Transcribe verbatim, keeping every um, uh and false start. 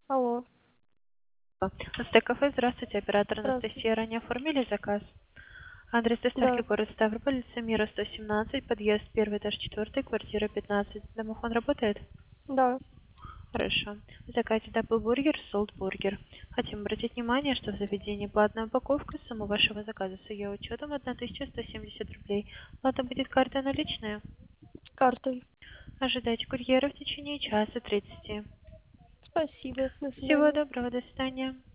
Алло, Стек-кафе, здравствуйте, оператор здравствуйте. Анастасия. Ранее оформили заказ? Адрес доставки Да, город Ставрополь, улица Мира, сто семнадцать, подъезд первый, этаж четвертый, квартира пятнадцать. Домофон работает? да, Хорошо. В заказе даблбургер, солтбургер. Хотим обратить внимание, что в заведении платная упаковка. Сумма вашего заказа с ее учетом тысяча сто семьдесят рублей. Плата будет карта наличная. картой. Ожидайте курьера в течение часа тридцати. Спасибо, до Всего свидания. доброго, до свидания.